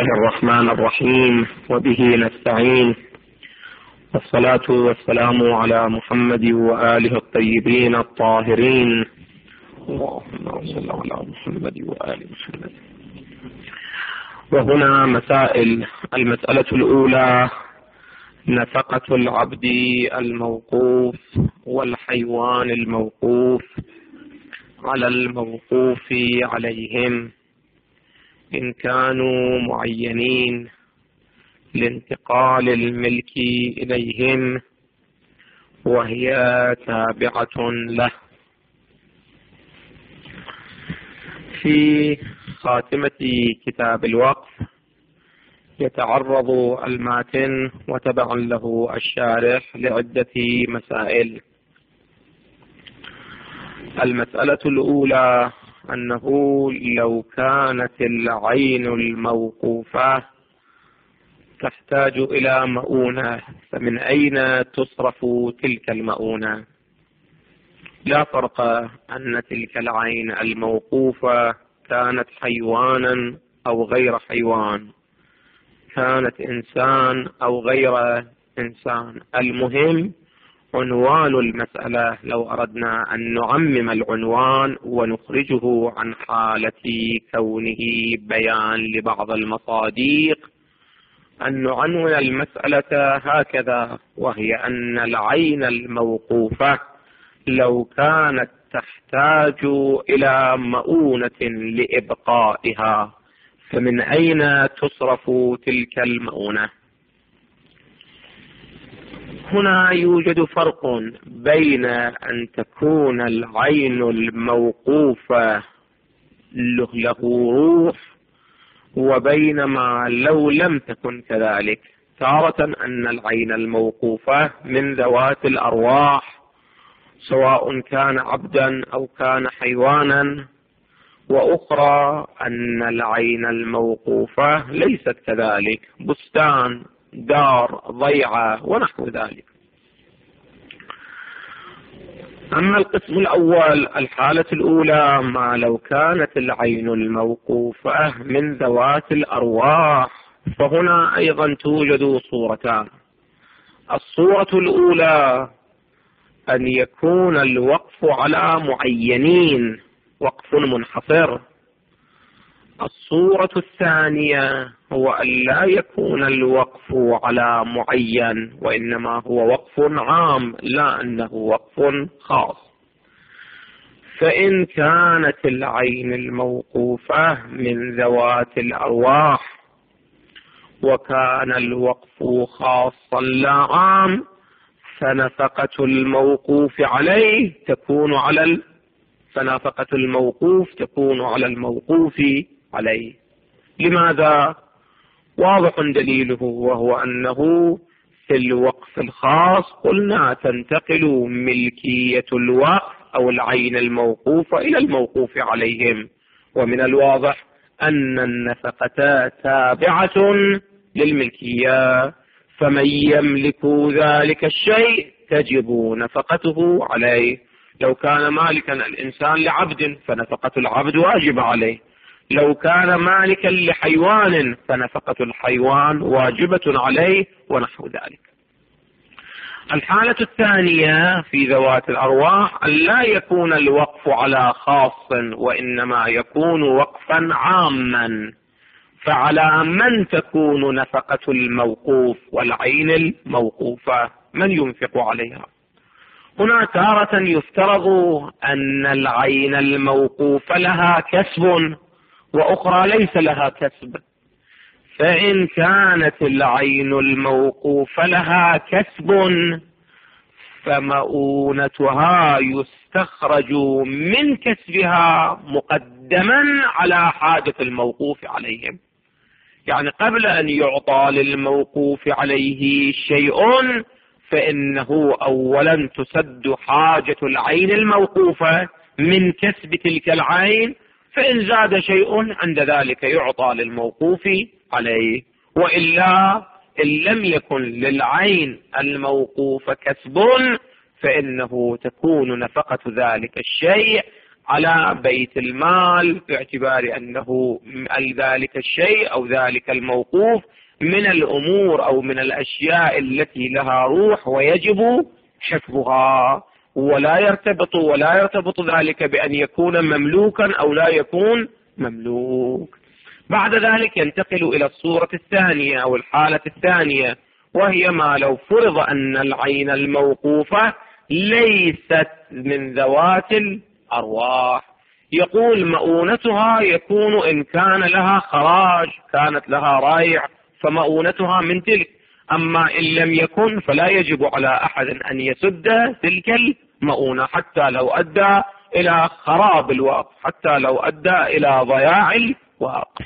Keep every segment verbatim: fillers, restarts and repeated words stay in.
الله الرحمن الرحيم، وبه نستعين، والصلاة والسلام على محمد وآله الطيبين الطاهرين. اللهم صل على محمد وآل محمد. وهنا مسائل. المسألة الأولى: نفقة العبد الموقوف والحيوان الموقوف على الموقوف عليهم إن كانوا معينين لانتقال الملك إليهم وهي تابعة له. في خاتمة كتاب الوقف يتعرض الماتن وتبعا له الشارح لعدة مسائل. المسألة الأولى: أنه لو كانت العين الموقوفة تحتاج إلى مؤونة، فمن أين تصرف تلك المؤونة؟ لا فرق أن تلك العين الموقوفة كانت حيوانا أو غير حيوان، كانت إنسان أو غير إنسان. المهم عنوان المسألة. لو أردنا أن نعمم العنوان ونخرجه عن حالة كونه بيان لبعض المصادق، أن نعنون المسألة هكذا، وهي أن العين الموقوفة لو كانت تحتاج إلى مؤونة لإبقائها، فمن أين تصرف تلك المؤونة؟ هنا يوجد فرق بين أن تكون العين الموقوفة له روح وبين ما لو لم تكن كذلك. تارة أن العين الموقوفة من ذوات الأرواح سواء كان عبدا أو كان حيوانا، وأخرى أن العين الموقوفة ليست كذلك، بستان، دار، ضيعة ونحو ذلك. أما القسم الأول، الحالة الأولى، ما لو كانت العين الموقوفة من ذوات الأرواح، فهنا أيضا توجد صورتان. الصورة الأولى أن يكون الوقف على معينين، وقف منحصر. الصورة الثانية هو أن لا يكون الوقف على معين، وإنما هو وقف عام، لا أنه وقف خاص. فإن كانت العين الموقوفة من ذوات الأرواح وكان الوقف خاصا لا عام، فنفقة الموقوف عليه تكون على ال... فنفقة الموقوف تكون على الموقوف عليه. لماذا؟ واضح دليله، وهو أنه في الوقف الخاص قلنا تنتقل ملكية الوقف أو العين الموقوفة إلى الموقوف عليهم، ومن الواضح أن النفقة تابعة للملكية، فمن يملك ذلك الشيء تجب نفقته عليه. لو كان مالكا الإنسان لعبد فنفقة العبد واجب عليه، لو كان مالكا لحيوان فنفقة الحيوان واجبة عليه، ونحو ذلك. الحالة الثانية في ذوات الأرواح أن لا يكون الوقف على خاص، وإنما يكون وقفا عاما. فعلى من تكون نفقة الموقوف والعين الموقوفة؟ من ينفق عليها؟ هنا تارة يفترض أن العين الموقوف لها كسب، وأخرى ليس لها كسب. فإن كانت العين الموقوف لها كسب فمؤونتها يستخرج من كسبها مقدما على حاجة الموقوف عليهم. يعني قبل أن يعطى للموقوف عليه شيء فإنه أولا تسد حاجة العين الموقوفة من كسب تلك العين، فإن زاد شيء عند ذلك يعطى للموقوف عليه، وإلا إن لم يكن للعين الموقوف كسب فإنه تكون نفقة ذلك الشيء على بيت المال باعتبار أنه ذلك الشيء أو ذلك الموقوف من الأمور أو من الأشياء التي لها روح ويجب حفظها، ولا يرتبط ولا يرتبط ذلك بأن يكون مملوكا أو لا يكون مملوك. بعد ذلك ينتقل إلى الصورة الثانية أو الحالة الثانية، وهي ما لو فرض أن العين الموقوفة ليست من ذوات الأرواح. يقول مؤونتها يكون إن كان لها خراج، كانت لها ريع، فمؤونتها من تلك. أما إن لم يكن فلا يجب على أحد أن يسد تلك المؤونة حتى لو أدى إلى خراب الوقف، حتى لو أدى إلى ضياع الوقف.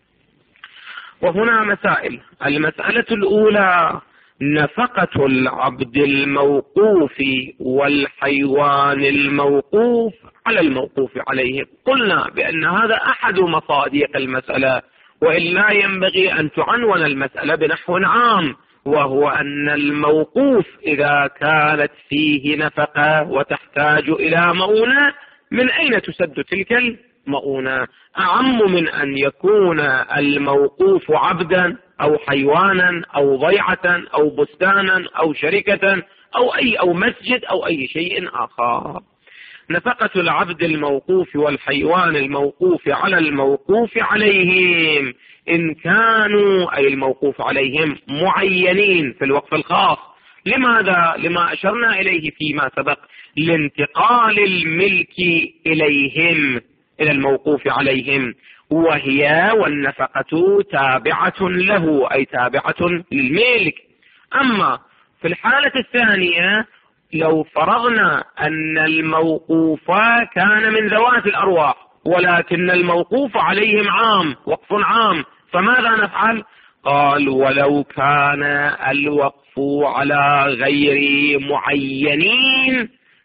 وهنا مسائل. المسألة الأولى: نفقة العبد الموقوف والحيوان الموقوف على الموقوف عليه. قلنا بأن هذا أحد مصادق المسألة، وإلا ينبغي أن تعنون المسألة بنحو عام، وهو أن الموقوف إذا كانت فيه نفقة وتحتاج إلى مؤونة، من أين تسد تلك المؤونة؟ أعم من أن يكون الموقوف عبدا أو حيوانا أو ضيعة أو بستانا أو شركة أو أي أو مسجد أو أي شيء آخر. نفقة العبد الموقوف والحيوان الموقوف على الموقوف عليهم إن كانوا أي الموقوف عليهم معينين في الوقف الخاص. لماذا؟ لما أشرنا إليه فيما سبق، لانتقال الملك إليهم إلى الموقوف عليهم، وهي والنفقة تابعة له أي تابعة للملك. أما في الحالة الثانية لو فرضنا أن الموقوف كان من ذوات الأرواح ولكن الموقوف عليهم عام، وقف عام، فماذا نفعل؟ قال: ولو كان الوقف على غير معينين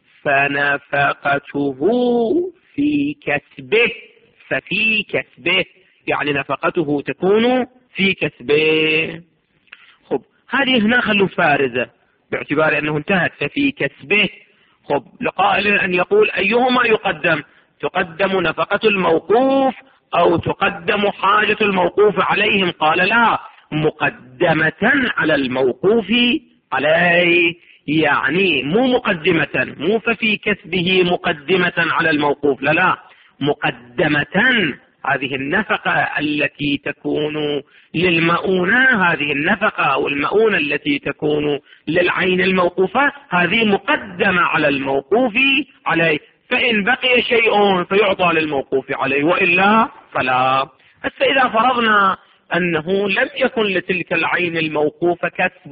فنفقته في كسبه، ففي كسبه يعني نفقته تكون في كسبه. خب هذه هنا خلوا فارزة باعتبار أنه انتهت ففي كسبه. خب لقائل أن يقول أيهما يقدم؟ تقدم نفقة الموقوف أو تقدم حاجة الموقوف عليهم؟ قال لا، مقدمة على الموقوف عليه، يعني مو مقدمة، مو ففي كسبه مقدمة على الموقوف، لا لا، مقدمة. هذه النفقة التي تكون للمؤونة، هذه النفقة أو المؤونة التي تكون للعين الموقوفة، هذه مقدمة على الموقوف عليه، فإن بقي شيء فيعطى للموقوف عليه وإلا فلا. حتى إذا فرضنا أنه لم يكن لتلك العين الموقوفة كسب،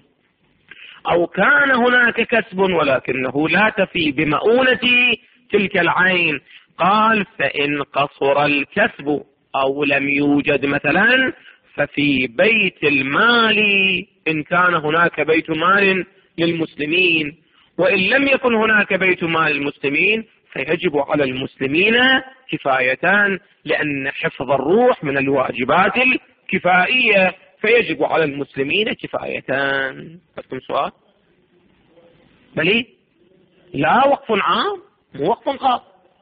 أو كان هناك كسب ولكنه لا تفي بمؤونة تلك العين، قال: فإن قصر الكسب أو لم يوجد مثلا ففي بيت المال، إن كان هناك بيت مال للمسلمين، وإن لم يكن هناك بيت مال للمسلمين فيجب على المسلمين كفايتان، لأن حفظ الروح من الواجبات الكفائية، فيجب على المسلمين كفايتان. لكم سؤال؟ بلي لا، وقف عام مو وقف خاص.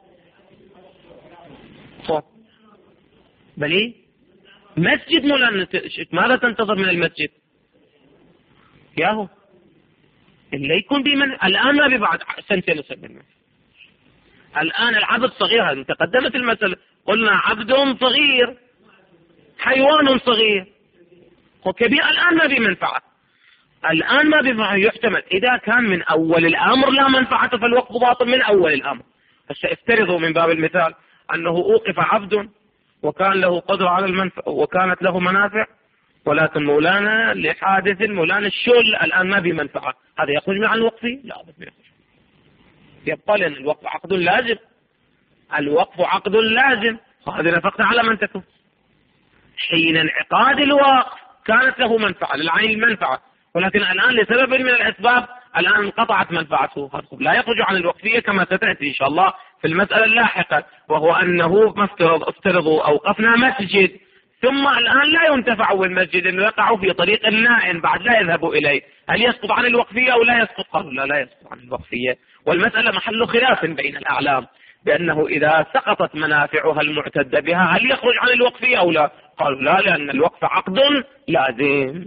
بلي مسجد مولانا، ماذا تنتظر من المسجد؟ ياهو اللي يكون بمن الآن ما ببعد سنتين وسبعين. الآن العبد صغير، تقدمت المسألة، قلنا عبد صغير، حيوان صغير وكبير، الآن ما بمنفعة، الآن ما بمنفعة. يحتمل إذا كان من أول الأمر لا منفعة فالوقف باطل من أول الأمر. هسه افترضوا من باب المثال أنه أوقف عبد وكان له قدرة على المنفعة وكانت له منافع، ولكن مولانا لحادث مولانا الشل الآن ما بمنفعة، هذا يخرج مع الوقف؟ لا بد يخرج، يبقى لأن الوقف عقد لازم، الوقف عقد لازم، هذه نفقة على من تكون. حين انعقاد الوقف كانت له منفعة للعين المنفعة، ولكن الآن لسبب من الأسباب الآن انقطعت منفعته، لا يخرج عن الوقفية كما ستأتي إن شاء الله في المسألة اللاحقة، وهو أنه مفترض افترضوا أوقفنا مسجد ثم الآن لا ينتفع بالمسجد انه يقع في طريق النائم بعد لا يذهب إليه، هل يسقط عن الوقفية أو لا يسقط؟ قالوا لا لا يسقط عن الوقفية، والمسألة محل خلاف بين الأعلام، بأنه إذا سقطت منافعها المعتدة بها هل يخرج عن الوقف أو لا؟ قالوا لا، لأن الوقف عقد لازم.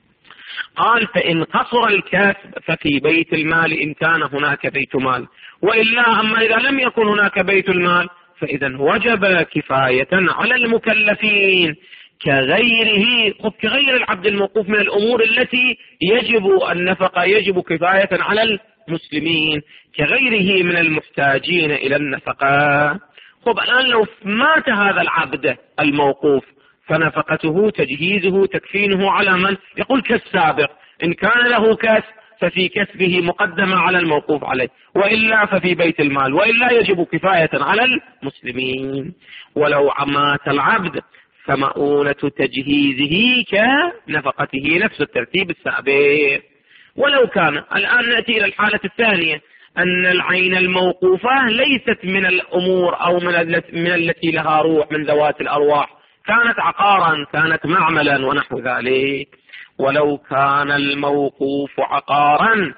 قال فإن قصر الكسب ففي بيت المال إن كان هناك بيت مال، وإلا أما إذا لم يكن هناك بيت المال فإذا وجب كفاية على المكلفين كغيره، كغير العبد الموقوف من الأمور التي يجب النفقة، يجب كفاية على المسلمين كغيره من المحتاجين إلى النفقة. خب الآن لو مات هذا العبد الموقوف فنفقته تجهيزه تكفينه على من؟ يقول كالسابق، إن كان له كسب ففي كسبه مقدمة على الموقوف عليه، وإلا ففي بيت المال، وإلا يجب كفاية على المسلمين. ولو مات العبد فمؤونة تجهيزه كنفقته، نفس الترتيب السابق. ولو كان، الآن نأتي إلى الحالة الثانية، أن العين الموقوفة ليست من الأمور أو من التي لها روح من ذوات الأرواح، كانت عقارا، كانت معملا ونحو ذلك. ولو كان الموقوف عقارا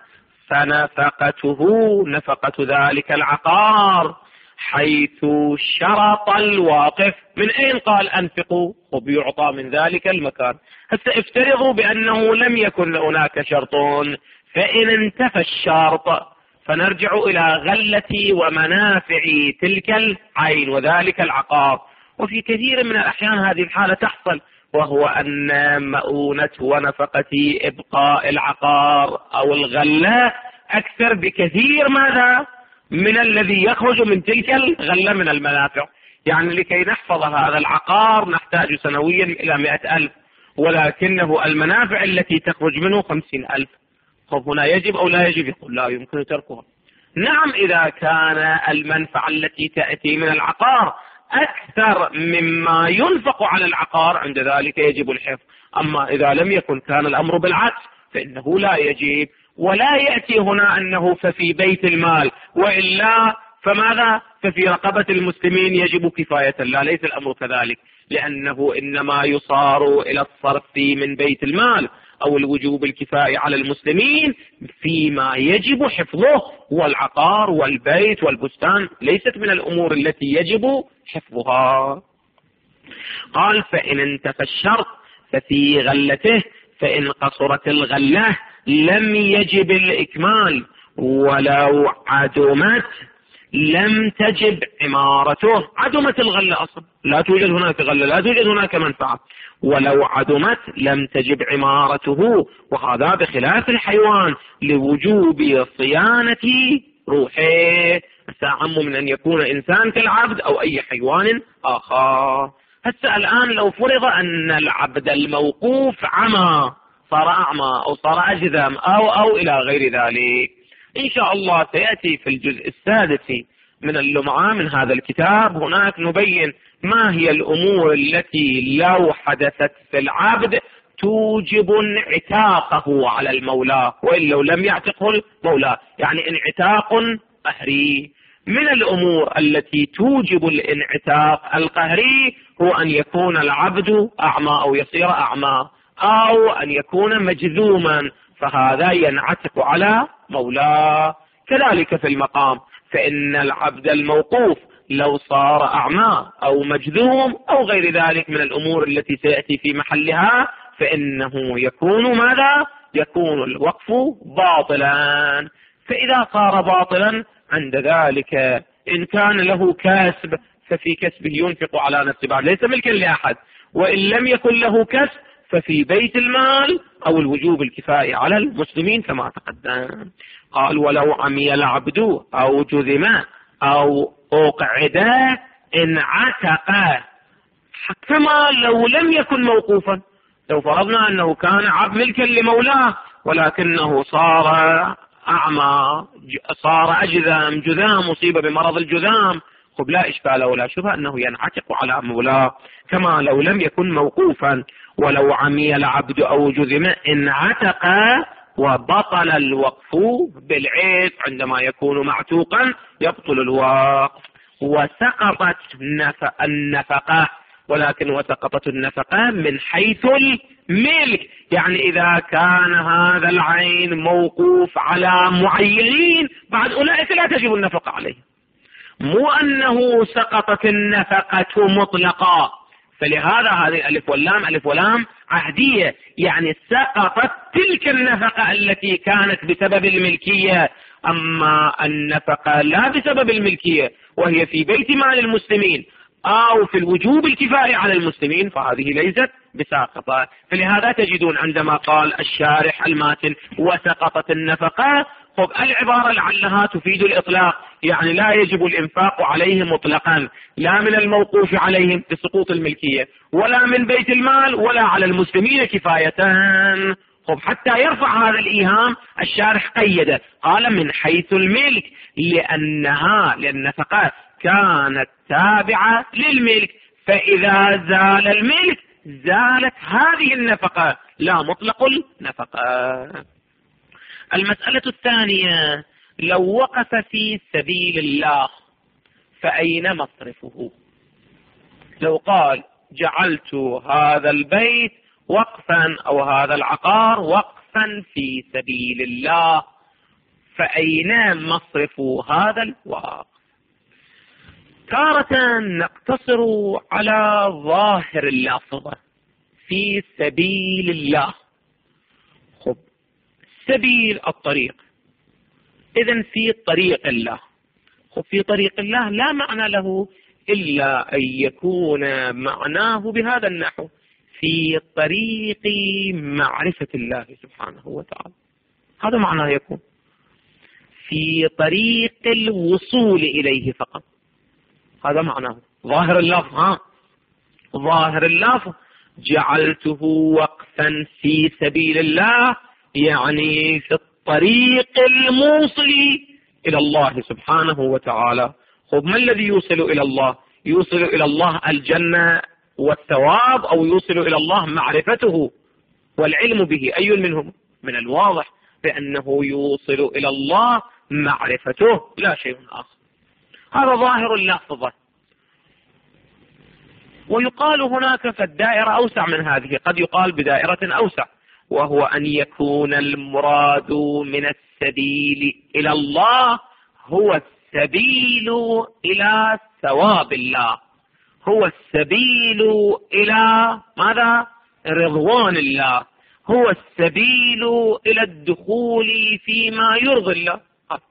فنفقته نفقة ذلك العقار حيث شرط الواقف. من أين قال أنفقوا؟ وبيعطى من ذلك المكان. هسه افترضوا بأنه لم يكن هناك شرط، فإن انتفى الشرط فنرجع إلى غلة ومنافع تلك العين وذلك العقار. وفي كثير من الأحيان هذه الحالة تحصل، وهو أن مؤونة ونفقة إبقاء العقار أو الغلة أكثر بكثير ماذا من الذي يخرج من تلك الغلة من المنافع. يعني لكي نحفظ هذا العقار نحتاج سنويا إلى مئة ألف، ولكنه المنافع التي تخرج منه خمسين ألف. طب هنا يجب أو لا يجب؟ يقول لا يمكن تركها. نعم، إذا كان المنفعة التي تأتي من العقار أكثر مما ينفق على العقار عند ذلك يجب الحفظ. أما إذا لم يكن كان الأمر بالعكس فإنه لا يجب. ولا يأتي هنا أنه ففي بيت المال، وإلا فماذا؟ ففي رقبة المسلمين يجب كفاية. لا، ليس الأمر كذلك، لأنه إنما يصار إلى الصرف من بيت المال أو الوجوب الكفائي على المسلمين فيما يجب حفظه، والعقار والبيت والبستان ليست من الأمور التي يجب حفظها. قال فإن انتفى الشرط ففي غلته، فإن قصرت الغلة لم يجب الإكمال، ولو عدمت لم تجب عمارته. عدمت الغلة أصلا، لا توجد هناك غلة، لا توجد هناك منفعة، ولو عدمت لم تجب عمارته. وهذا بخلاف الحيوان لوجوب صيانة روحه، أعم من أن يكون إنسان كالعبد أو أي حيوان آخر. هسه الآن لو فرض أن العبد الموقوف عمى، صار أعمى أو صار أجذم أو أو إلى غير ذلك، إن شاء الله سيأتي في الجزء السادس من اللمعة من هذا الكتاب. هناك نبين ما هي الأمور التي لو حدثت في العبد توجب انعتاقه على المولى، وإن لو لم يعتقه المولى، يعني انعتاق قهري. من الأمور التي توجب الانعتاق القهري هو أن يكون العبد أعمى أو يصير أعمى، أو أن يكون مجذوما، فهذا ينعتق على مولاه. كذلك في المقام، فإن العبد الموقوف لو صار أعمى أو مجذوم أو غير ذلك من الأمور التي سيأتي في محلها فإنه يكون ماذا؟ يكون الوقف باطلا. فإذا صار باطلا عند ذلك إن كان له كسب ففي كسبه ينفق على نفسه بعد، ليس ملكا لأحد. وإن لم يكن له كسب ففي بيت المال أو الوجوب الكفائي على المسلمين كما تقدم. قال ولو عمي العبد أو جذم أو أقعد إن عتق، كما لو لم يكن موقوفا. لو فرضنا أنه كان عبد ملكا لمولاه ولكنه صار أعمى، صار أجذام، جذام، مصيب بمرض الجذام، خب لا إشكال ولا شبهة أنه ينعتق على مولاه كما لو لم يكن موقوفا. ولو عمي العبد أو جذم إن عتق وبطل الوقف بالعيب، عندما يكون معتوقا يبطل الوقف. وسقطت النفقة، ولكن وسقطت النفقة من حيث الملك، يعني إذا كان هذا العين موقوف على معينين بعد أولئك لا تجب النفقة عليه. مو أنه سقطت النفقة مطلقا. فلهذا هذه الألف واللام ألف ولام عهدية، يعني سقطت تلك النفقة التي كانت بسبب الملكية. أما النفقة لا بسبب الملكية وهي في بيت مال المسلمين أو في الوجوب الكفائي على المسلمين فهذه ليست بساقطة. فلهذا تجدون عندما قال الشارح الماتن وسقطت النفقة، خب العبارة لعلها تفيد الإطلاق، يعني لا يجب الإنفاق عليه مطلقا، لا من الموقوف عليهم بسقوط الملكية ولا من بيت المال ولا على المسلمين كفاية. خب حتى يرفع هذا الإيهام الشارح قيده، قال من حيث الملك، لأنها للنفقات كانت تابعة للملك، فإذا زال الملك زالت هذه النفقة لا مطلق النفقة. المسألة الثانية، لو وقف في سبيل الله فأين مصرفه؟ لو قال جعلت هذا البيت وقفا أو هذا العقار وقفا في سبيل الله، فأين مصرف هذا الوقف؟ تارة نقتصر على ظاهر اللفظة في سبيل الله. خب سبيل الطريق، إذن في طريق الله. خب في طريق الله لا معنى له إلا أن يكون معناه بهذا النحو، في طريق معرفة الله سبحانه وتعالى، هذا معناه يكون في طريق الوصول إليه فقط، هذا معناه ظاهر اللفظ. ها ظاهر اللفظ جعلته وقفا في سبيل الله، يعني في الطريق الموصل إلى الله سبحانه وتعالى. خب ما الذي يوصل إلى الله؟ يوصل إلى الله الجنة والثواب، أو يوصل إلى الله معرفته والعلم به؟ أي منهم؟ من الواضح بأنه يوصل إلى الله معرفته لا شيء آخر، هذا ظاهر اللفظة. ويقال هناك فالدائرة أوسع من هذه، قد يقال بدائرة أوسع، وهو أن يكون المراد من السبيل إلى الله هو السبيل إلى ثواب الله، هو السبيل إلى ماذا؟ رضوان الله، هو السبيل إلى الدخول فيما يرضي الله.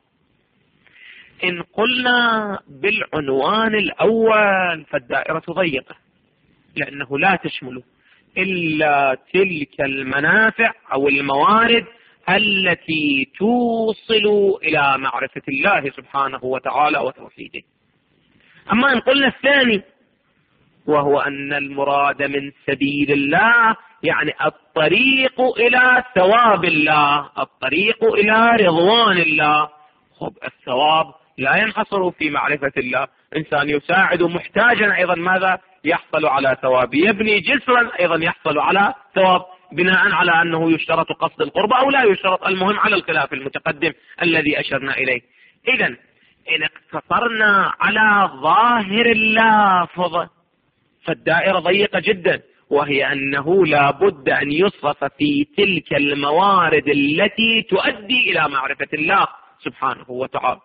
إن قلنا بالعنوان الأول فالدائرة ضيقة، لأنه لا تشمل إلا تلك المنافع أو الموارد التي توصل إلى معرفة الله سبحانه وتعالى وتوحيده. أما إن قلنا الثاني وهو أن المراد من سبيل الله يعني الطريق إلى ثواب الله، الطريق إلى رضوان الله. خب الثواب لا ينحصر في معرفة الله، إنسان يساعد محتاجا أيضا ماذا؟ يحصل على ثواب، يبني جسرا أيضا يحصل على ثواب، بناء على أنه يشترط قصد القربة أو لا يشترط، المهم على الخلاف المتقدم الذي أشرنا إليه. إذن إن اقتصرنا على ظاهر اللافظ فالدائرة ضيقة جدا، وهي أنه لا بد أن يصرف في تلك الموارد التي تؤدي إلى معرفة الله سبحانه وتعالى.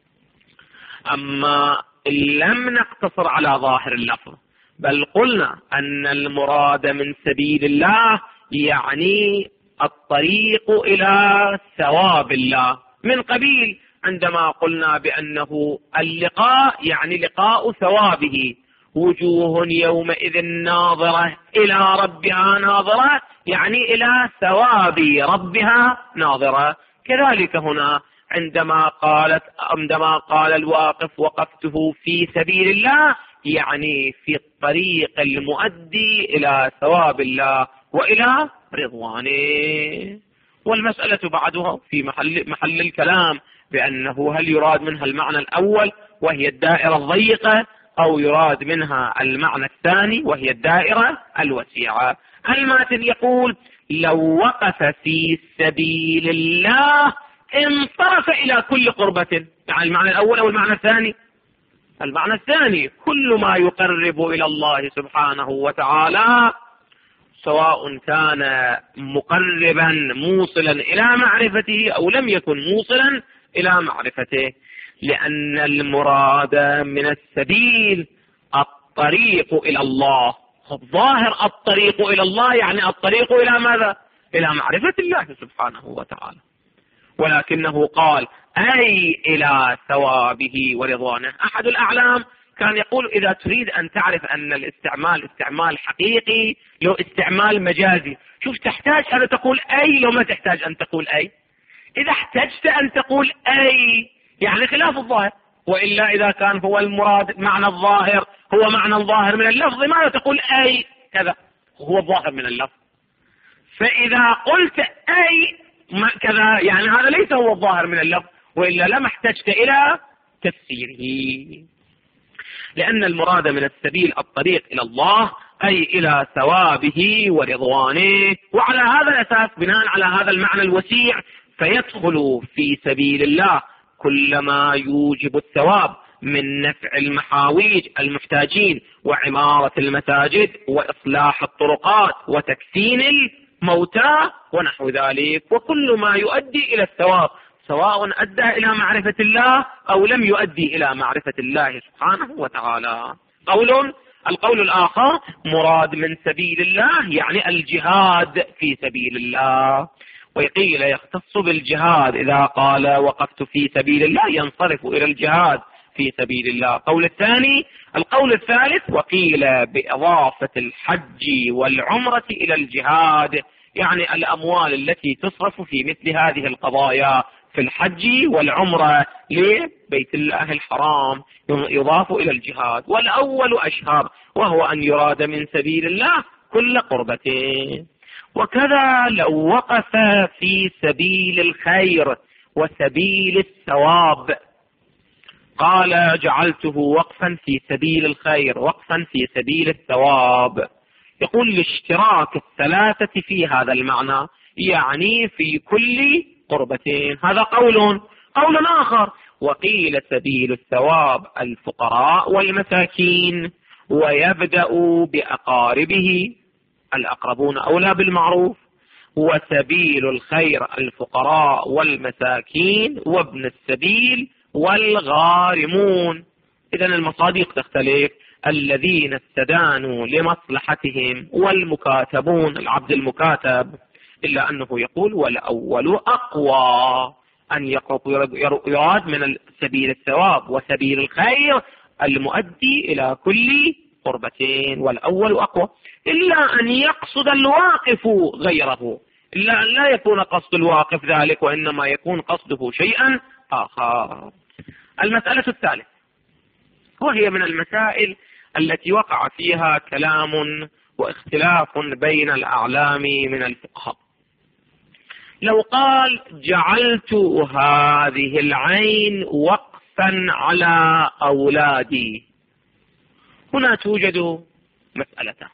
أما إن لم نقتصر على ظاهر اللفظ بل قلنا أن المراد من سبيل الله يعني الطريق إلى ثواب الله، من قبيل عندما قلنا بأنه اللقاء يعني لقاء ثوابه، وجوه يومئذ ناظرة إلى ربها ناظرة يعني إلى ثواب ربها ناظرة. كذلك هنا عندما قالت عندما قال الواقف وقفته في سبيل الله يعني في الطريق المؤدي إلى ثواب الله وإلى رضوانه. والمسألة بعدها في محل, محل الكلام بأنه هل يراد منها المعنى الأول وهي الدائرة الضيقة أو يراد منها المعنى الثاني وهي الدائرة الوسيعة. الماتن يقول لو وقف في سبيل الله انصرف إلى كل قربة، يعني المعنى الأول أو المعنى الثاني؟ المعنى الثاني، كل ما يقرب إلى الله سبحانه وتعالى سواء كان مقربا موصلا إلى معرفته أو لم يكن موصلا إلى معرفته. لأن المراد من السبيل الطريق إلى الله. الظاهر الطريق إلى الله يعني الطريق إلى ماذا؟ إلى معرفة الله سبحانه وتعالى، ولكنه قال أي إلى ثوابه ورضوانه. أحد الأعلام كان يقول إذا تريد أن تعرف أن الاستعمال استعمال حقيقي لو استعمال مجازي، شوف تحتاج أن تقول أي لو ما تحتاج أن تقول أي. إذا احتجت أن تقول أي يعني خلاف الظاهر، وإلا إذا كان هو المراد معنى الظاهر هو معنى الظاهر من اللفظ ماذا تقول أي كذا هو الظاهر من اللفظ. فإذا قلت أي كذا يعني هذا ليس هو الظاهر من اللفظ، وإلا لما احتجت إلى تفسيره، لأن المراد من السبيل الطريق إلى الله أي إلى ثوابه ورضوانه. وعلى هذا الأساس بناء على هذا المعنى الوسيع فيدخل في سبيل الله كل ما يوجب الثواب من نفع المحاويج المحتاجين وعمارة المساجد وإصلاح الطرقات وتكفين الموتى ونحو ذلك، وكل ما يؤدي إلى الثواب سواء أدى إلى معرفة الله أو لم يؤدي إلى معرفة الله سبحانه وتعالى. قول القول الآخر مراد من سبيل الله يعني الجهاد في سبيل الله، وقيل يختص بالجهاد إذا قال وقفت في سبيل الله ينصرف إلى الجهاد في سبيل الله. قول الثاني القول الثالث وقيل بإضافة الحج والعمرة إلى الجهاد، يعني الأموال التي تصرف في مثل هذه القضايا في الحج والعمرة لبيت الله الحرام يضاف إلى الجهاد. والأول أشهر وهو أن يراد من سبيل الله كل قربته. وكذا لو وقف في سبيل الخير وسبيل الثواب قال جعلته وقفا في سبيل الخير وقفا في سبيل الثواب، يقول الاشتراك الثلاثة في هذا المعنى يعني في كل قربتين. هذا قول. قول آخر وقيل سبيل الثواب الفقراء والمساكين ويبدأ بأقاربه الأقربون أولى بالمعروف، وسبيل الخير الفقراء والمساكين وابن السبيل والغارمون. إذن المصادق تختلف، الذين استدانوا لمصلحتهم والمكاتبون العبد المكاتب، إلا أنه يقول والأول أقوى أن يراد من سبيل الثواب وسبيل الخير المؤدي إلى كل قربتين، والأول أقوى، إلا أن يقصد الواقف غيره، إلا أن لا يكون قصد الواقف ذلك وإنما يكون قصده شيئا آخر. المسألة الثالثة وهي من المسائل التي وقع فيها كلام واختلاف بين الأعلام من الفقهاء. لو قال جعلت هذه العين وقفا على أولادي، هنا توجد مسألتان.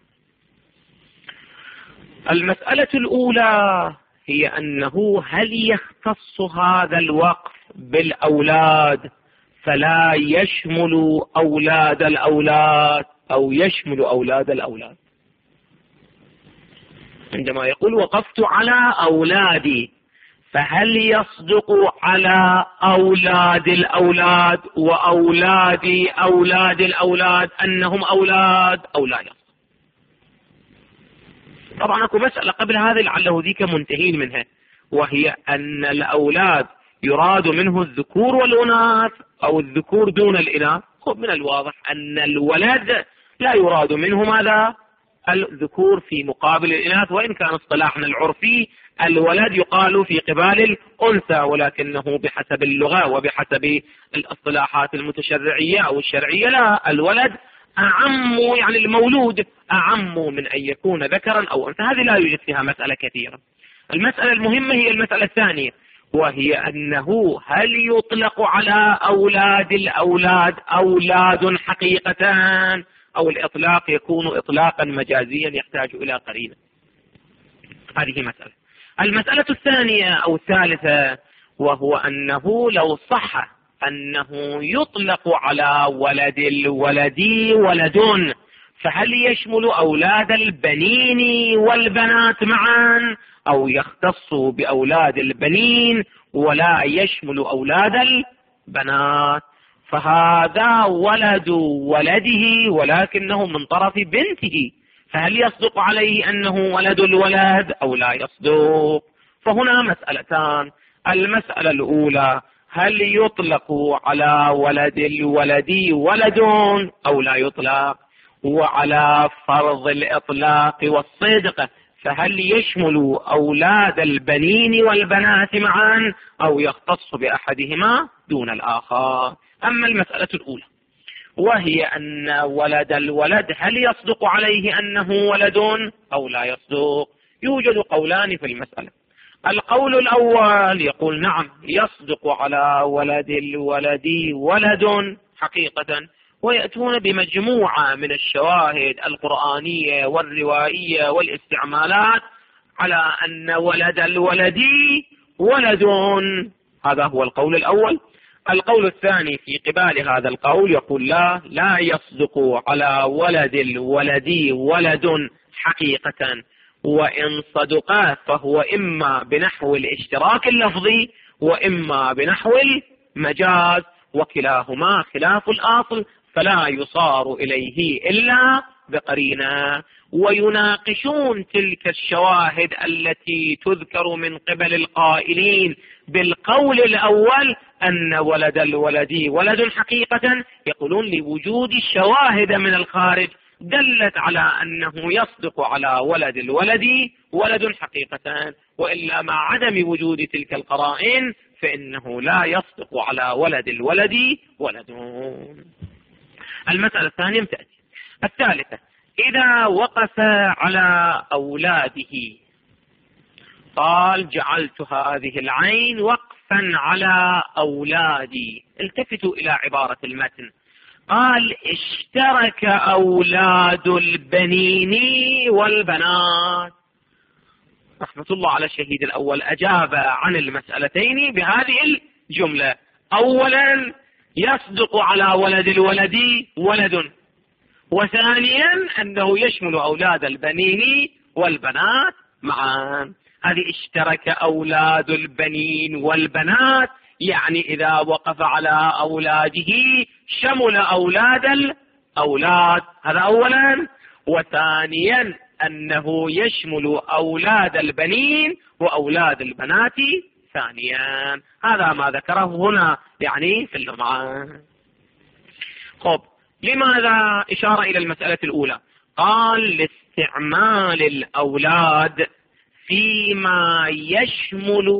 المسألة الأولى هي أنه هل يختص هذا الوقف بالأولاد فلا يشمل أولاد الأولاد أو يشمل أولاد الأولاد؟ عندما يقول وقفت على أولادي فهل يصدق على أولاد الأولاد وأولاد أولاد الأولاد أنهم أولاد أو لا يصدق؟ طبعا أكو مسألة قبل هذه لعله ذيك منتهين منها، وهي أن الأولاد يراد منه الذكور والأناث أو الذكور دون الإناث. من الواضح أن الولد لا يراد منه ماذا؟ الذكور في مقابل الإناث، وإن كان اصطلاحنا العرفي الولد يقال في قبال الأنثى، ولكنه بحسب اللغة وبحسب الاصطلاحات المتشرعية أو الشرعية لا، الولد أعم يعني المولود أعم من أن يكون ذكرا أو أنثى. هذه لا يوجد فيها مسألة كثيرة. المسألة المهمة هي المسألة الثانية، وهي أنه هل يطلق على أولاد الأولاد أولاد حقيقة أو الإطلاق يكون إطلاقا مجازيا يحتاج إلى قرينة. هذه مسألة. المسألة الثانية أو الثالثة وهو أنه لو صح أنه يطلق على ولد الولد ولد فهل يشمل أولاد البنين والبنات معا أو يختص بأولاد البنين ولا يشمل أولاد بنات، فهذا ولد ولده ولكنه من طرف بنته، فهل يصدق عليه أنه ولد الولد أو لا يصدق؟ فهنا مسألتان. المسألة الأولى: هل يطلق على ولد الولد ولد أو لا يطلق؟ وعلى فرض الإطلاق والصدق فهل يشمل أولاد البنين والبنات معا أو يختص بأحدهما دون الآخر؟ أما المسألة الأولى وهي أن ولد الولد هل يصدق عليه أنه ولد أو لا يصدق؟ يوجد قولان في المسألة. القول الأول يقول نعم يصدق على ولد الولد ولد حقيقة، ويأتون بمجموعة من الشواهد القرآنية والروائية والاستعمالات على أن ولد الولد ولد. هذا هو القول الأول. القول الثاني في قبال هذا القول يقول لا لا يصدق على ولد الولد ولد حقيقة، وإن صدق فهو إما بنحو الاشتراك اللفظي وإما بنحو المجاز، وكلاهما خلاف الأصل فلا يصار إليه إلا بقرينة. ويناقشون تلك الشواهد التي تذكر من قبل القائلين بالقول الأول أن ولد الولد ولد حقيقة، يقولون لوجود الشواهد من الخارج دلت على أنه يصدق على ولد الولد ولد حقيقة، وإلا مع عدم وجود تلك القرائن فإنه لا يصدق على ولد الولد ولد. المسألة الثانية تأتي. الثالثة: إذا وقف على أولاده قال جعلت هذه العين وقفا على أولادي. التفتوا إلى عبارة المتن، قال اشترك أولاد البنين والبنات. رحمة الله على الشهيد الأول أجاب عن المسألتين بهذه الجملة: أولا يصدق على ولد الولد ولد، وثانيا أنه يشمل أولاد البنين والبنات معا. هذه اشترك أولاد البنين والبنات يعني إذا وقف على أولاده شمل أولاد الأولاد، هذا أولا. وثانيا أنه يشمل أولاد البنين وأولاد البنات ثانيا. هذا ما ذكره هنا يعني في اللمعة. خب، لماذا إشارة إلى المسألة الأولى؟ قال لاستعمال الأولاد فيما يشمل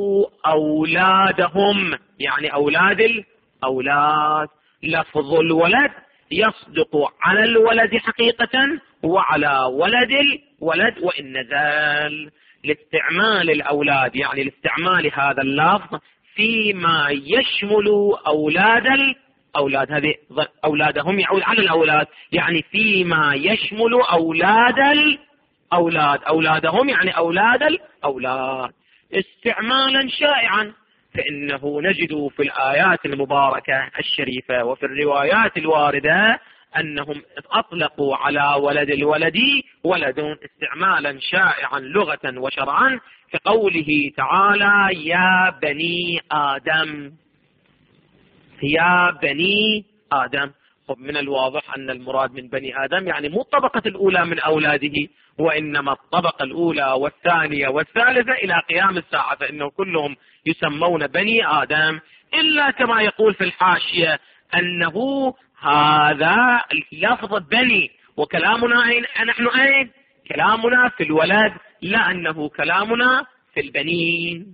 أولادهم، يعني أولاد الأولاد. لفظ الولد يصدق على الولد حقيقة وعلى ولد الولد وإن نزل. لاستعمال الأولاد يعني لاستعمال هذا اللفظ فيما يشمل أولاد الأولاد، هذه أولادهم يعود على الأولاد، يعني فيما يشمل أولاد الأولاد، أولادهم يعني أولاد الأولاد. استعمالا شائعا، فإنه نجد في الآيات المباركة الشريفة وفي الروايات الواردة أنهم أطلقوا على ولد الولد ولد استعمالا شائعا لغة وشرعا، كقوله تعالى يا بني آدم، يا بني آدم. من الواضح أن المراد من بني آدم يعني مو الطبقة الأولى من أولاده، وإنما الطبقة الأولى والثانية والثالثة إلى قيام الساعة، فإنه كلهم يسمون بني آدم، إلا كما يقول في الحاشية أنه هذا لفظ بني، وكلامنا أين نحن أين؟ كلامنا في الولد، لا أنه كلامنا في البنين.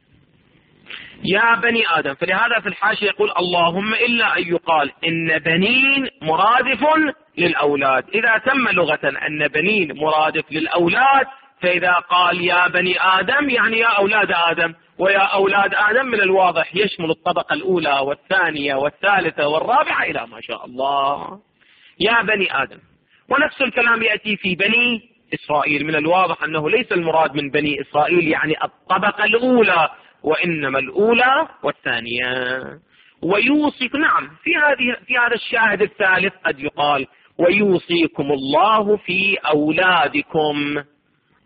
يا بني آدم، فلهذا في الحاشية يقول اللهم إلا أن يقال إن بنين مرادف للأولاد. إذا تم لغة أن بنين مرادف للأولاد، فإذا قال يا بني آدم يعني يا أولاد آدم، ويا أولاد آدم من الواضح يشمل الطبقة الأولى والثانية والثالثة والرابعة إلى ما شاء الله. يا بني آدم. ونفس الكلام يأتي في بني إسرائيل، من الواضح أنه ليس المراد من بني إسرائيل يعني الطبقة الأولى، وإنما الأولى والثانية. ويوصيك، نعم في هذه في هذا الشاهد الثالث قد يقال ويوصيكم الله في أولادكم.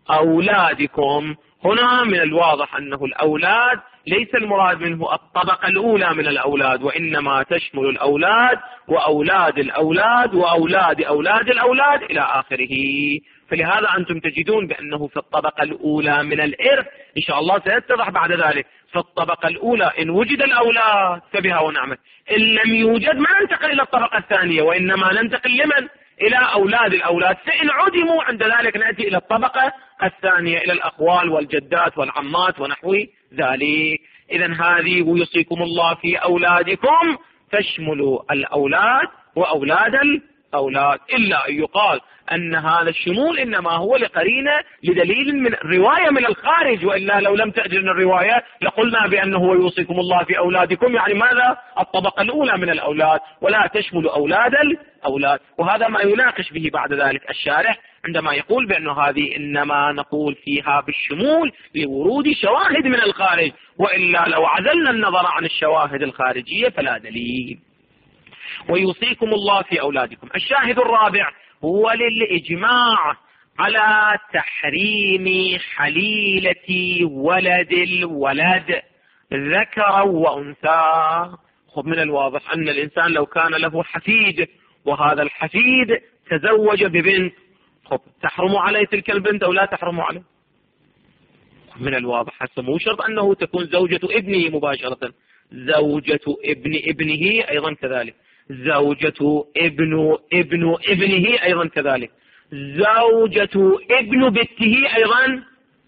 أولادكم. هنا من الواضح أنه الأولاد ليس المراد منه الطبقة الأولى من الأولاد، وإنما تشمل الأولاد وأولاد الأولاد وأولاد أولاد الأولاد إلى آخره. فلهذا أنتم تجدون بأنه في الطبقة الأولى من الإرث إن شاء الله سيتضح بعد ذلك. في الطبقة الأولى إن وجد الأولاد فبها ونعمت، إن لم يوجد ما ننتقل إلى الطبقة الثانية، وإنما ننتقل لمن؟ إلى أولاد الأولاد. فإن عدموا عند ذلك نأتي إلى الطبقة الثانية، إلى الأخوال والجدات والعمات ونحو ذلك. إذن هذه ويوصيكم الله في أولادكم تشمل الأولاد وأولاد الأولاد، إلا أن يقال أن هذا الشمول إنما هو لقرينة لدليل من رواية من الخارج، وإلا لو لم تأجرنا الرواية لقلنا بأنه يوصيكم الله في أولادكم يعني ماذا؟ الطبقة الأولى من الأولاد، ولا تشمل أولاد الأولاد. وهذا ما يناقش به بعد ذلك الشارح عندما يقول بأن هذه إنما نقول فيها بالشمول لورود شواهد من الخارج، وإلا لو عزلنا النظر عن الشواهد الخارجية فلا دليل. ويوصيكم الله في أولادكم. الشاهد الرابع هو للإجماع على تحريم حليلة ولد الولد ذكرا وأنثى. خب من الواضح أن الإنسان لو كان له حفيد وهذا الحفيد تزوج ببنت، خب تحرم عليه تلك البنت أو لا تحرم عليه؟ من الواضح حتى مو شرط أنه تكون زوجة ابنه مباشرة، زوجة ابن ابنه أيضا كذلك، زوجة ابن ابن ابنه أيضا كذلك، زوجة ابن بنته أيضا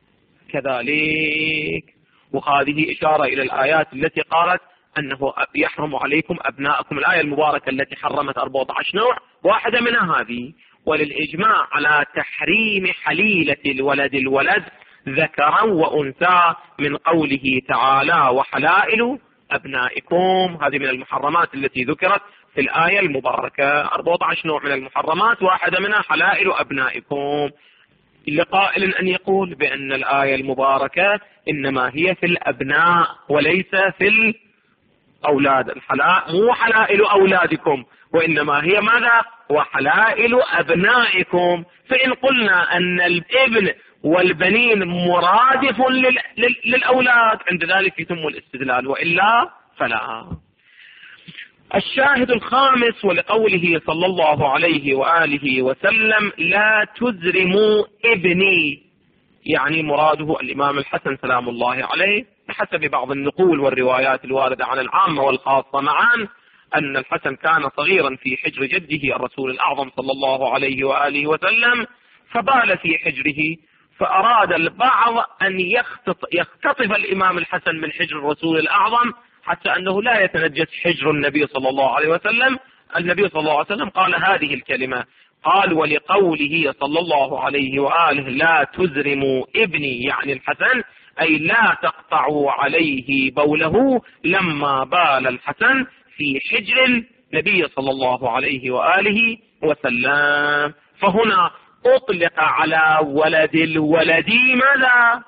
كذلك. وهذه إشارة إلى الآيات التي قالت أنه يحرم عليكم أبناءكم، الآية المباركة التي حرمت أربعة عشر نوع، واحدة منها هذه. وللإجماع على تحريم حليلة الولد الولد ذكرا وأنثى من قوله تعالى وحلائل أبنائكم. هذه من المحرمات التي ذكرت في الآية المباركة، أربعة عشر نوع من المحرمات، واحدة منها حلائل أبنائكم. لقائل أن يقول بأن الآية المباركة إنما هي في الأبناء وليس في الأولاد، الحلائل مو حلائل أولادكم وإنما هي ماذا؟ وحلائل أبنائكم. فإن قلنا أن الابن والبنين مرادف للأولاد عند ذلك يتم الاستدلال، وإلا فلا. الشاهد الخامس ولقوله صلى الله عليه وآله وسلم لا تزرموا ابني، يعني مراده الإمام الحسن سلام الله عليه بحسب بعض النقول والروايات الواردة عن العامة والخاصة معا، أن الحسن كان صغيرا في حجر جده الرسول الأعظم صلى الله عليه وآله وسلم، فبال في حجره، فأراد البعض أن يختطف, يختطف الإمام الحسن من حجر الرسول الأعظم حتى أنه لا يتنجس حجر النبي صلى الله عليه وسلم. النبي صلى الله عليه وسلم قال هذه الكلمة، قال ولقوله صلى الله عليه وآله لا تزرموا ابني يعني الحسن، أي لا تقطعوا عليه بوله لما بال الحسن في حجر النبي صلى الله عليه وآله وسلم. فهنا أطلق على ولد الولد ماذا؟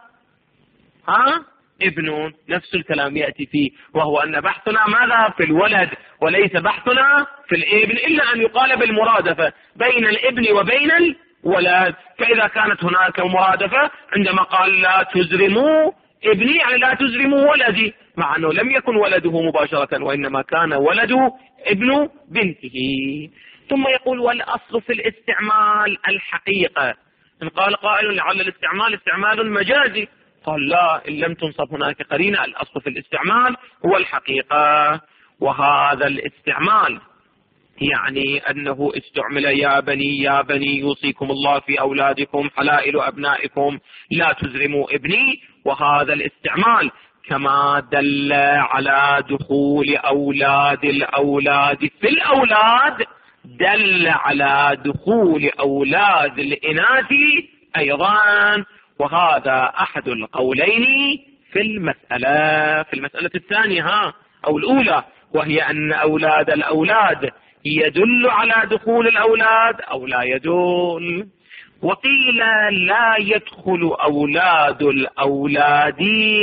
ها؟ ابن. نفس الكلام يأتي فيه، وهو أن بحثنا ماذا؟ في الولد وليس بحثنا في الابن، إلا أن يقال بالمرادفة بين الابن وبين الولد. فإذا كانت هناك مرادفة عندما قال لا تزرموا ابني يعني لا تزرموا ولدي، مع أنه لم يكن ولده مباشرة وإنما كان ولده ابن بنته. ثم يقول والأصل في الاستعمال الحقيقة. إن قال قائل لعل الاستعمال استعمال مجازي، قال لا، إن لم تنصب هناك قرينة الأصل في الاستعمال هو الحقيقة. وهذا الاستعمال يعني أنه استعمل يا بني يا بني يوصيكم الله في أولادكم حلائل أبنائكم لا تزرموا ابني. وهذا الاستعمال كما دل على دخول أولاد الأولاد في الأولاد دل على دخول أولاد الإناث أيضا. وهذا أحد القولين في المسألة في المسألة الثانية ها أو الأولى، وهي أن أولاد الأولاد يدل على دخول الأولاد أو لا يدل. وقيل لا يدخل أولاد الأولاد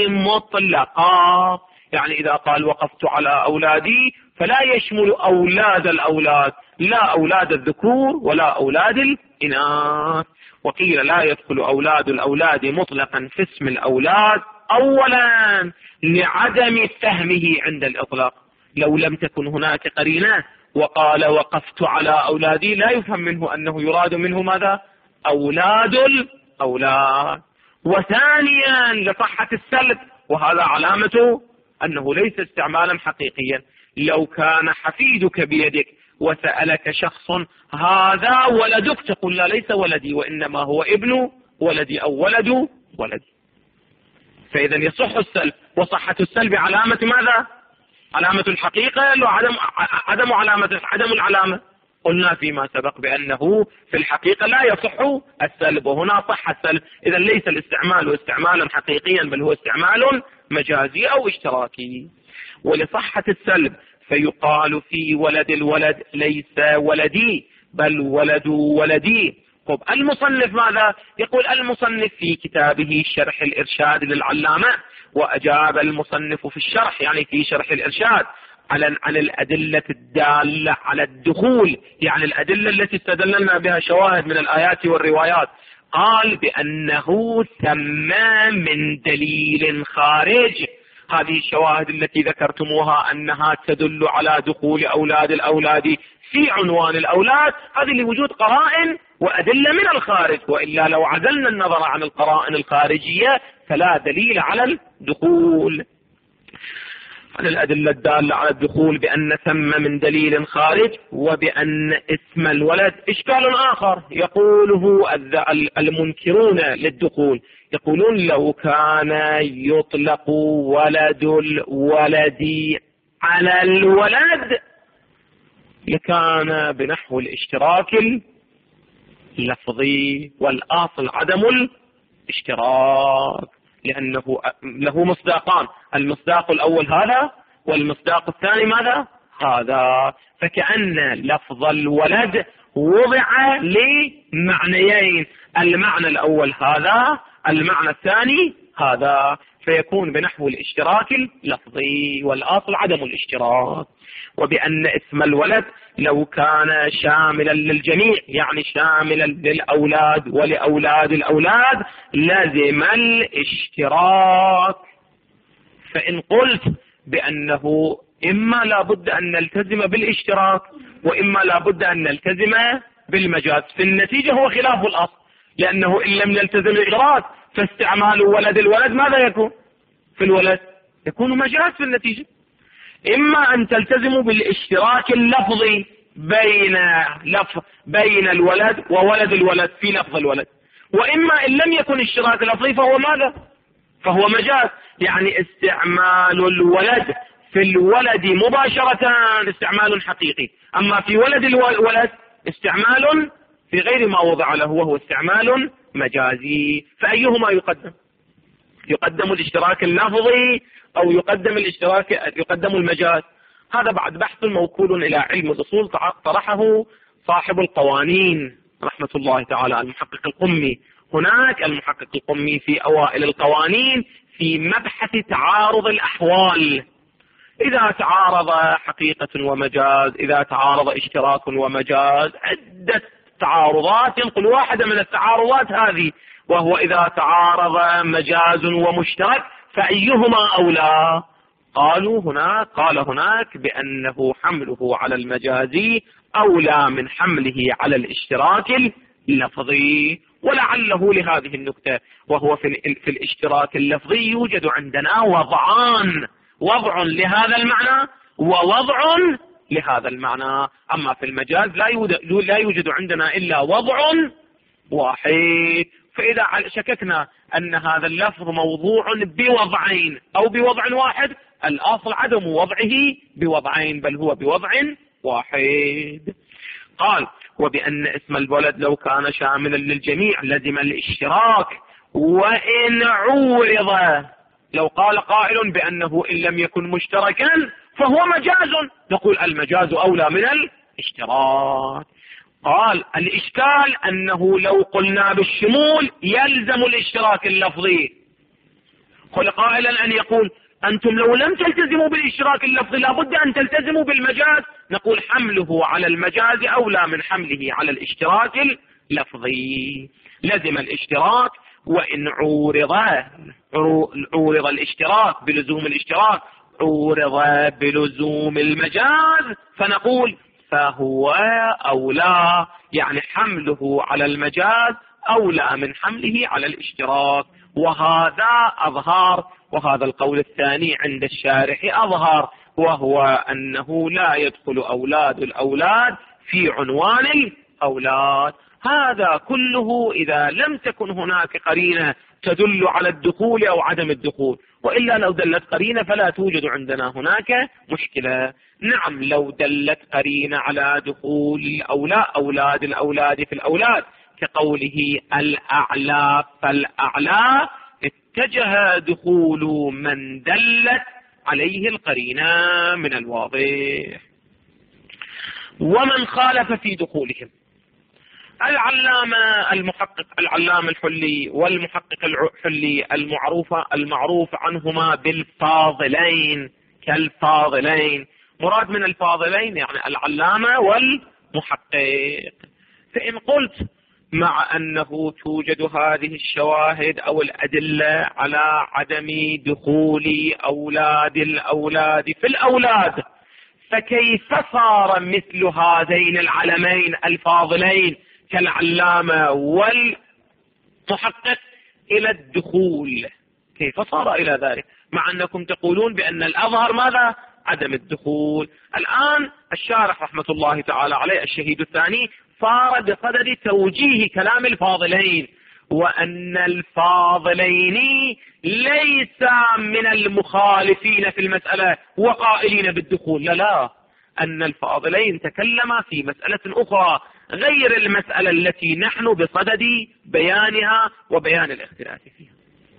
مطلقا، يعني إذا قال وقفت على أولادي فلا يشمل أولاد الأولاد، لا أولاد الذكور ولا أولاد الإناث. وقيل لا يدخل أولاد الأولاد مطلقا في اسم الأولاد أولا لعدم فهمه عند الإطلاق. لو لم تكن هناك قرينة وقال وقفت على أولادي لا يفهم منه أنه يراد منه ماذا؟ أولاد الأولاد. وثانيا لصحة السلب، وهذا علامته أنه ليس استعمالا حقيقيا. لو كان حفيدك بيدك وسألك شخص هذا ولدك تقول لا ليس ولدي وإنما هو ابن ولدي أو ولد ولدي. فإذا يصح السلب، وصحة السلب علامة ماذا؟ علامة الحقيقة لو عدم عدم علامة عدم العلامة. قلنا فيما سبق بأنه في الحقيقة لا يصح السلب، وهنا صح السلب. إذا ليس الاستعمال استعمالا حقيقيا بل هو استعمال مجازي أو اشتراكي. ولصحة السلب فيقال في ولد الولد ليس ولدي بل ولد ولدي. طب المصنف ماذا يقول؟ المصنف في كتابه شرح الإرشاد للعلامة، وأجاب المصنف في الشرح يعني في شرح الإرشاد عن عن الأدلة الدالة على الدخول، يعني الأدلة التي استدللنا بها شواهد من الآيات والروايات. قال بأنه ثم من دليل خارج. هذه الشواهد التي ذكرتموها أنها تدل على دخول أولاد الأولاد في عنوان الأولاد، هذه لوجود قرائن وأدلة من الخارج، وإلا لو عزلنا النظر عن القرائن الخارجية فلا دليل على الدخول. عن الأدلة الدالة على الدخول بأن ثم من دليل خارج، وبأن اسم الولد إشكال آخر يقوله المنكرون للدخول، يقولون لو كان يطلق ولد الولد على الولد لكان بنحو الاشتراك اللفظي، والأصل عدم الاشتراك، لأنه له مصداقان، المصداق الأول هذا والمصداق الثاني ماذا؟ هذا. فكأن لفظ الولد وضع لمعنيين، المعنى الأول هذا، المعنى الثاني هذا، فيكون بنحو الاشتراك اللفظي، والأصل عدم الاشتراك. وبأن اسم الولد لو كان شاملا للجميع يعني شاملا للأولاد ولأولاد الأولاد لازم الاشتراك. فإن قلت بأنه إما لابد أن نلتزم بالاشتراك وإما لابد أن نلتزم بالمجاز، في النتيجة هو خلاف الأصل، لأنه إن لم نلتزم الاشتراك فاستعمال ولد الولد ماذا يكون؟ في الولد يكون مجاز في النتيجة. إما أن تلتزموا بالاشتراك اللفظي بين لفظ بين الولد وولد الولد في لفظ الولد، وإما إن لم يكن اشتراك لفظي فهو ماذا؟ فهو مجاز، يعني استعمال الولد في الولد مباشرة استعمال حقيقي، أما في ولد الولد استعمال في غير ما وضع له وهو استعمال مجازي. فأيهما يقدم؟ يقدم الاشتراك اللفظي أو يقدم الاشتراك يقدم المجاز؟ هذا بعد بحث موكول إلى علم الأصول طرحه صاحب القوانين رحمة الله تعالى المحقق القمي. هناك المحقق القمي في أوائل القوانين في مبحث تعارض الأحوال، إذا تعارض حقيقة ومجاز، إذا تعارض اشتراك ومجاز، عدة تعارضات، ينقل واحدة من التعارضات هذه، وهو إذا تعارض مجاز ومشترك فأيهما أولى؟ قالوا هناك قال هناك بأنه حمله على المجازي أولى من حمله على الاشتراك اللفظي. ولعله لهذه النكتة، وهو في, في الاشتراك اللفظي يوجد عندنا وضعان، وضع لهذا المعنى ووضع لهذا المعنى، أما في المجاز لا يوجد, لا يوجد عندنا إلا وضع واحد. فإذا شككنا أن هذا اللفظ موضوع بوضعين أو بوضع واحد، الأصل عدم وضعه بوضعين بل هو بوضع واحد. قال وبأن اسم الولد لو كان شاملا للجميع لزم الاشتراك وإن عورض. لو قال قائل بأنه إن لم يكن مشتركا فهو مجاز، نقول المجاز أولى من الاشتراك. قال الإشكال أنه لو قلنا بالشمول يلزم الاشتراك اللفظي. قل قائلا أن يقول أنتم لو لم تلتزموا بالاشتراك اللفظي لابد أن تلتزموا بالمجاز، نقول حمله على المجاز أولى من حمله على الاشتراك لفظي. لزم الاشتراك، وإن عورض عورض الاشتراك بلزوم الاشتراك عورض بلزوم المجاز فنقول فهو أولى، يعني حمله على المجاز أولى من حمله على الاشتراك. وهذا أظهر، وهذا القول الثاني عند الشارح أظهر، وهو أنه لا يدخل أولاد الأولاد في عنوان الأولاد. هذا كله إذا لم تكن هناك قرينة تدل على الدخول أو عدم الدخول، وإلا لو دلت قرينة فلا توجد عندنا هناك مشكلة. نعم لو دلت قرينة على دخول الأولاد أولاد الأولاد في الأولاد كقوله الأعلى فالأعلى اتجه دخول من دلت عليه القرينة من الواضح. ومن خالف في دخولهم، العلامة المحقق العلامة الحلي والمحقق الحلي المعروفة المعروف عنهما بالفاضلين كالفاضلين. مراد من الفاضلين يعني العلامة والمحقق. فإن قلت مع أنه توجد هذه الشواهد أو الأدلة على عدم دخول أولاد الأولاد في الأولاد، فكيف صار مثل هذين العلمين الفاضلين كالعلامة والمحقق إلى الدخول؟ كيف صار إلى ذلك مع أنكم تقولون بأن الأظهر ماذا؟ عدم الدخول. الآن الشارح رحمة الله تعالى عليه الشهيد الثاني صار بصدد توجيه كلام الفاضلين، وأن الفاضلين ليس من المخالفين في المسألة وقائلين بالدخول، لا لا، أن الفاضلين تكلما في مسألة أخرى غير المسألة التي نحن بصدد بيانها وبيان الاختلاف فيها.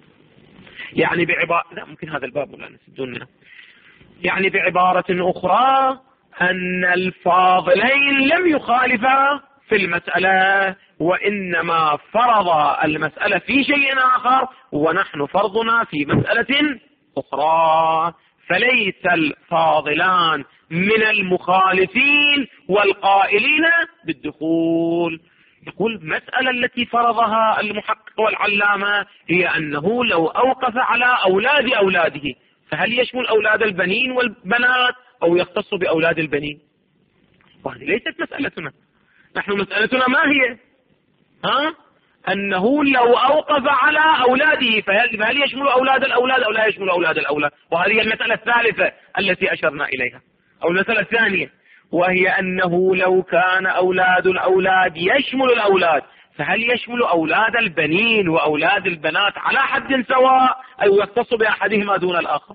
يعني بعبارة لا ممكن هذا الباب ولا نسدوننا. يعني بعبارة أخرى أن الفاضلين لم يخالفا في المسألة، وإنما فرض المسألة في شيء آخر ونحن فرضنا في مسألة أخرى. فليس الفاضلان من المخالفين والقائلين بالدخول. يقول المسألة التي فرضها المحقق والعلامة هي أنه لو أوقف على أولاد أولاده، فهل يشمل أولاد البنين والبنات أو يختص بأولاد البنين؟ وهذه ليست مسألتنا. نحن مسألتنا ما هي؟ ها؟ أنه لو أوقف على أولاده فهل يشمل أولاد الأولاد أو لا يشمل أولاد الأولاد؟ وهذه المسألة الثالثة التي أشرنا إليها، أو المسألة الثانية، وهي أنه لو كان أولاد الأولاد يشمل الأولاد، فهل يشمل أولاد البنين وأولاد البنات على حد سواء أو يختص بأحدهما دون الآخر؟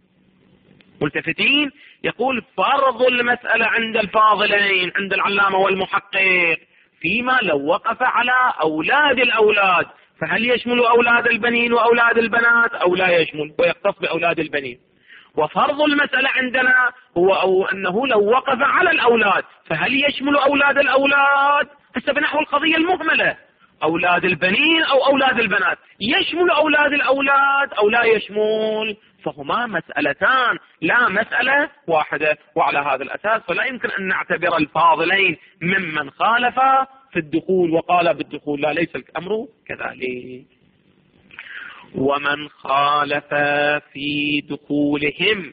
ملتفتين. يقول فرض المسألة عند الفاضلين عند العلامة والمحقق فيما لو وقف على أولاد الأولاد، فهل يشمل أولاد البنين وأولاد البنات أو لا يشمل ويختص بأولاد البنين؟ وفرض المسألة عندنا هو أو أنه لو وقف على الأولاد، فهل يشمل أولاد الأولاد هسه بنحو القضية المهملة أولاد البنين أو أولاد البنات، يشمل أولاد الأولاد أو لا يشمل؟ فهما مسألتان لا مسألة واحدة. وعلى هذا الأساس فلا يمكن أن نعتبر الفاضلين ممن خالف في الدخول وقال بالدخول، لا ليس الأمر كذلك. ومن خالف في دخولهم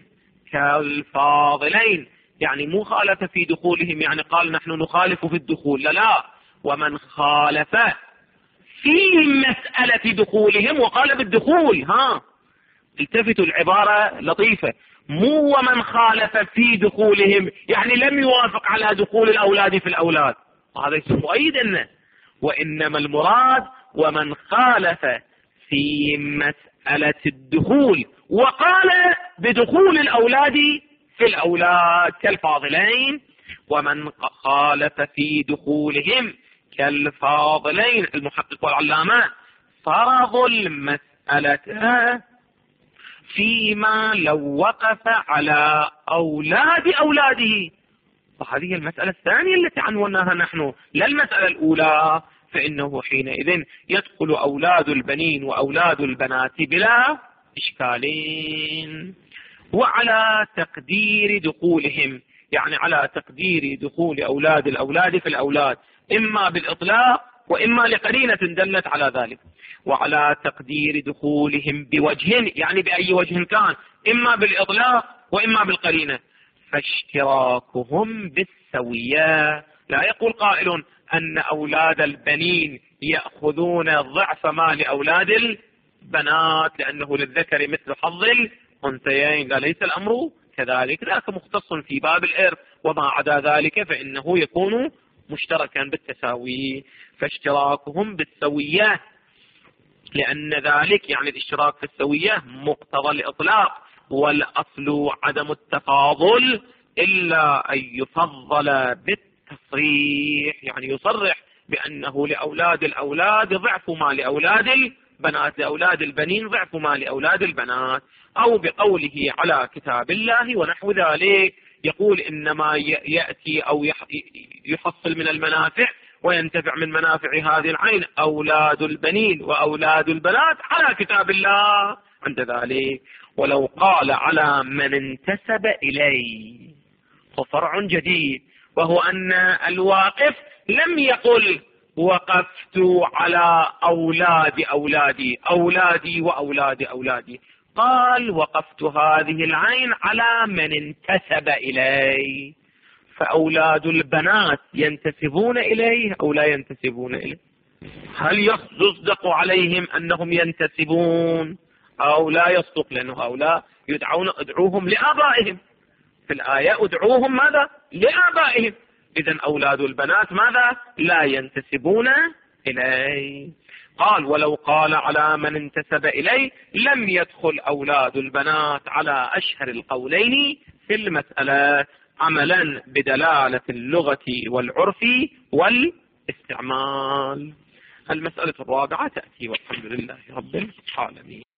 كالفاضلين، يعني مو خالف في دخولهم يعني قال نحن نخالف في الدخول، لا لا، ومن خالف في مسألة دخولهم وقال بالدخول. ها التفتوا العبارة لطيفة، مو ومن خالف في دخولهم يعني لم يوافق على دخول الأولاد في الأولاد، هذا اسمه أيضا، وإنما المراد ومن خالف في مسألة الدخول وقال بدخول الأولاد في الأولاد كالفاضلين. ومن خالف في دخولهم كالفاضلين المحقق والعلامة فرض المسألة فيما لو وقف على أولاد أولاده، وهذه المسألة الثانية التي عنوناها نحن لا المسألة الأولى، فإنه حينئذ يدخل أولاد البنين وأولاد البنات بلا إشكالين. وعلى تقدير دخولهم يعني على تقدير دخول أولاد الأولاد في الأولاد إما بالإطلاق وإما لقرينة دلت على ذلك. وعلى تقدير دخولهم بوجه، يعني بأي وجه كان، إما بالإطلاق وإما بالقرينة، فاشتراكهم بالسوية. لا يقول قائل أن أولاد البنين يأخذون ضعف ما لأولاد البنات لأنه للذكر مثل حظ الأنثيين، لا، ليس الأمر كذلك، ذاك مختص في باب الإرث، وما عدا ذلك فإنه يكون مشتركا بالتساوي. فاشتراكهم بالسوية، لأن ذلك يعني الاشتراك في السوية مقتضى الإطلاق، والأصل عدم التفاضل إلا أن يفضل بالتصريح، يعني يصرح بأنه لأولاد الأولاد ضعف ما لأولاد البنات، لأولاد البنين ضعف ما لأولاد البنات، أو بقوله على كتاب الله ونحو ذلك، يقول إنما يأتي أو يحصل من المنافع وينتفع من منافع هذه العين أولاد البنين وأولاد البنات على كتاب الله عند ذلك. ولو قال على من انتسب إليه، فرع جديد، وهو أن الواقف لم يقل وقفت على أولاد أولادي أولادي وأولاد أولادي، قال وقفت هذه العين على من انتسب إليه، فأولاد البنات ينتسبون إليه أو لا ينتسبون إليه؟ هل يصدق عليهم أنهم ينتسبون أو لا يصدق؟ لأنه هؤلاء يدعون ادعوهم لآبائهم في الآية، ادعوهم ماذا؟ لآبائهم. إذن أولاد البنات ماذا؟ لا ينتسبون إليه. قال ولو قال على من انتسب إليه لم يدخل أولاد البنات على أشهر القولين في المسألة، عملا بدلالة اللغة والعرف والاستعمال. المسألة الرابعة تأتي، والحمد لله رب العالمين.